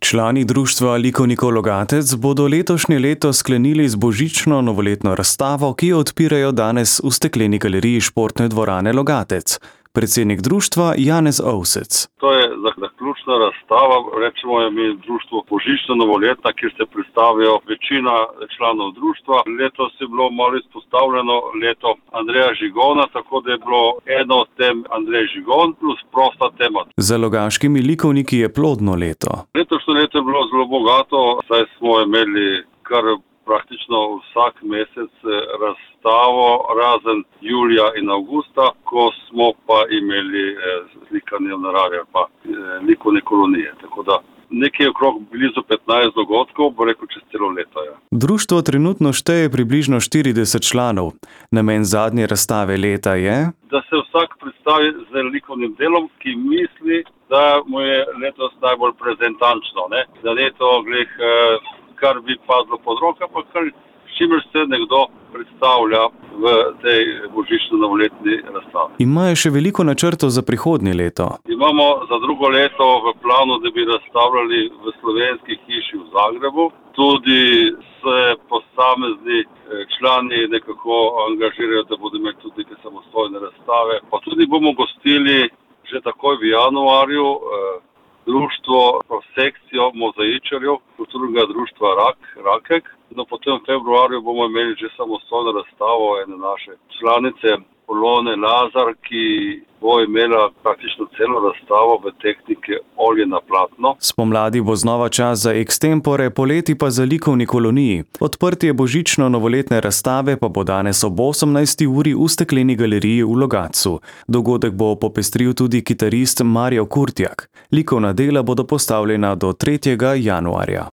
Člani društva Likovnikov Logatec bodo letošnje leto sklenili z božično novoletno razstavo, ki jo odpirajo danes v stekleni galeriji Športne dvorane Logatec. Predsednik društva Janez Ovsec. To je zaključna razstava, rečemo je mi društvo božična novoletna, kjer se predstavijo večina članov društva. Letos je bilo malo izpostavljeno leto Andreja Žigona, tako da je bilo eno od tem Andrej Žigon plus prosta tema. Za logaškimi likovniki je plodno leto. Letošnje leto je bilo zelo bogato, saj smo imeli kar praktično vsak mesec razstavo, razen julija in avgusta, ko smo pa imeli slikanje v naravi ali pa likovne kolonije. Tako da nekaj okrog blizu 15 dogodkov, bo rekel čez celo leto. Ja. Društvo trenutno šteje približno 40 članov. Namen zadnje razstave leta je, da se vsak predstavi z likovnim delom, ki misli, da mu je letos najbolj prezentančno. Da ne to glih, kar bi padlo pod roka, pa kar s čimer se nekdo predstavlja v tej božično-novoletni razstavi. Imajo še veliko načrtov za prihodnje leto. Imamo za drugo leto v planu, da bi razstavljali v Slovenski hiši v Zagrebu. Tudi se posamezni člani nekako angažirajo, da bodo imeli tudi neke samostojne razstave. Pa tudi bomo gostili že takoj v januarju društvo, sekcijo mozaičarjev, kulturnega društva Rakek. No, potem v februarju bomo imeli že samostojno razstavo ene naše članice, Polone Lazar, ki bo imela praktično celo razstavo v tehniki olje na platno. Spomladi bo znova čas za ekstempore, poleti pa za likovni koloniji. Odprtje božično-novoletne razstave pa bo danes ob 18. uri v stekleni galeriji v Logatcu. Dogodek bo popestril tudi kitarist Marjo Kurtjak. Likovna dela bodo postavljena do 3. januarja.